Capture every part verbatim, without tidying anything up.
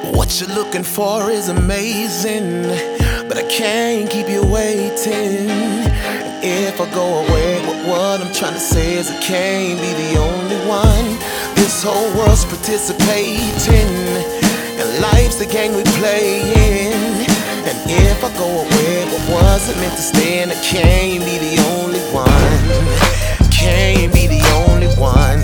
What you're looking for is amazing, but I can't keep you waiting. If I go away, what, what I'm trying to say is I can't be the only one. This whole world's participating, and life's the game we playing. And if I go away, what wasn't meant to stay, and I can't be the only one. Can't be the only one.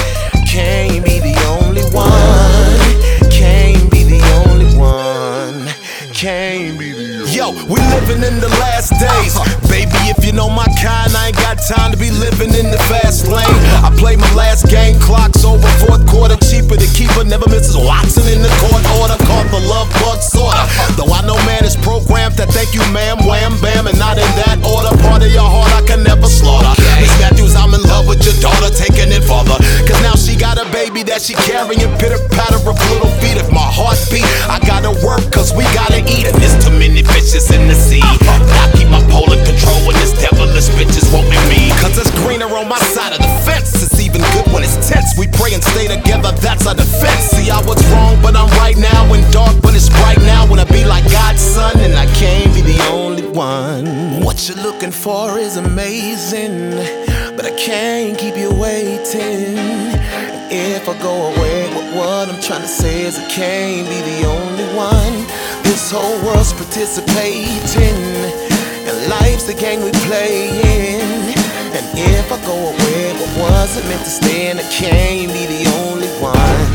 Can't be the only one. Can't be the only one. Can't be the only one. Yo, we living in the last days. Baby, if you know my kind, I ain't got time to be living in the fast lane. I play my last game, clock's over, fourth quarter, cheaper to keep her. Never misses Watson in the court order, called the love bug sorta. Though I know man is programmed that thank you ma'am, wham bam, and not in that order. Part of your heart I can never slaughter. Miss Matthews, I'm in love with your daughter, taking it further. Cause now she got a baby that she carrying, pitter patter of little feet. If my heart beat, I gotta work cause we gotta eat. And there's too many fishes in the sea. I keep my pole in control when this devilish bitch is wanting me. Cause it's greener on my side of the fence. It's even good when it's tense. We pray and stay together, that's our defense. See, I was wrong, but I'm right now. In dark, but it's bright now. When I be like God's son, and I can't be the only one. What you're looking for is amazing, but I can't keep you waiting. If I go away, what, what I'm trying to say is I can't be the only one. This whole world's participating, and life's the game we playing. And if I go away, what wasn't meant to stay, and I can't be the only one.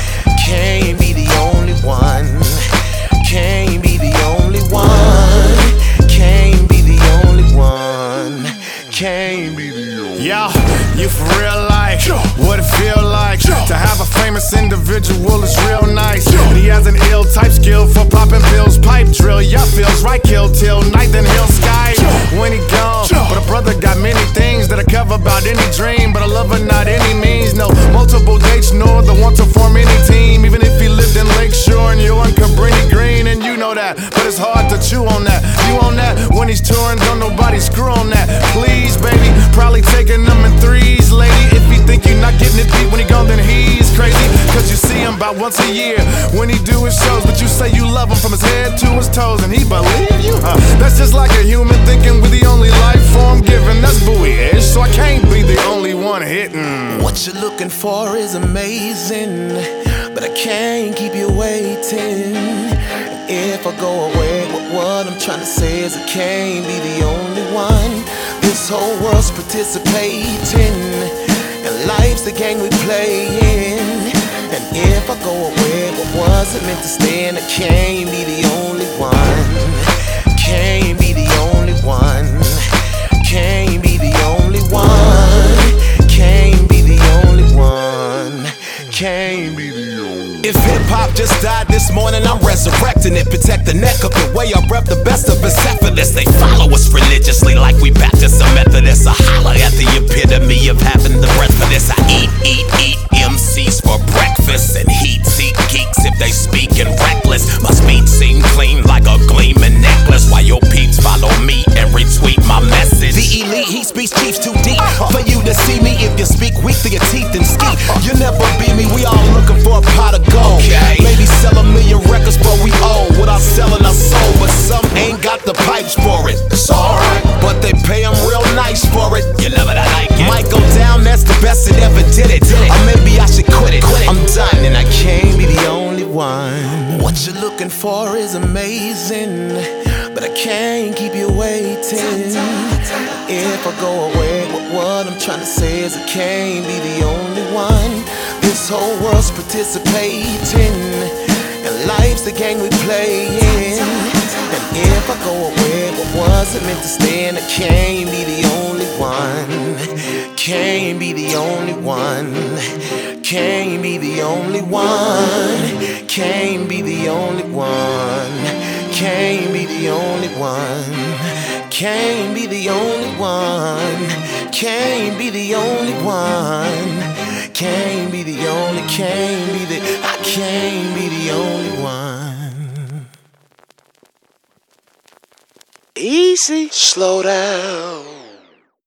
Can't be the only one. Can't be the only one. Can't be the only one. Can't be the only one. Yo, you for real like what it feel like to have a famous individual is real nice. And he has an ill type skill for popping pills, pipe drill. Yeah, feels right, kill till night, then he'll sky when he gone. But a brother got many things that I cover about any dream, but I love her not any means. No multiple dates nor the want to form any team. Even if he lived in Lakeshore and you're on Cabrini Green, and you know that, but it's hard to chew on that. You on that when he's touring, don't nobody screw on that. Please, baby, probably taking them in threes, lady. If you think you're not getting it deep when he gone, then he's crazy. Cause you see him about once a year when he do his shows, but you say you love him from his head to his toes, and he believe you? Huh? That's just like a human thinking with the only life form given. That's buoy-ish, so I can't be the only one hitting. What you're looking for is amazing, but I can't keep you waiting. If I go away, what, what I'm trying to say is I can't be the only one. This whole world's participating, and life's the game we playing. And if I go away, what wasn't meant to stay, and I can't be the only one. Can't be the only one. Can't be the only one. Can't be the only one. Can't be the only one. If hip-hop just died this morning, I'm resurrecting it. Protect the neck of the way I rep the best of us effortless. They follow us religiously like we Baptists or Methodists. I holler at the epitome of having the breath for this. I eat, eat, eat M Cs for breakfast, and heat seek geeks if they speaking reckless. My speech seem clean like a gleaming necklace, while your peeps follow me and retweet my message. The elite, he speaks chiefs too deep for you to see me. If you speak weak to your teeth and ski, you never be me. We all looking for a pot of gold. Okay. Maybe sell a million records, but we owe without selling our soul. But some ain't got the pipes for it. It's alright, but they pay them real nice for it. You love it, I like it. Might go down, that's the best that ever did it. Did it. Or maybe I should quit it. quit it. I'm done, and I can't be the only one. What you're looking for is amazing, but I can't keep you waiting. If I go away, what, what I'm trying to say is I can't be the only one. This whole world's participating, and life's the game we playing. And if I go away, what wasn't meant to stay, and I can't be the only one. Can't be the only one. Can't be the only one. Can't be the only one. Can't be the only one. Can't be the only one. Can't be the only one. Can't be the only, can't be the, I can't be the only one. Easy, slow down.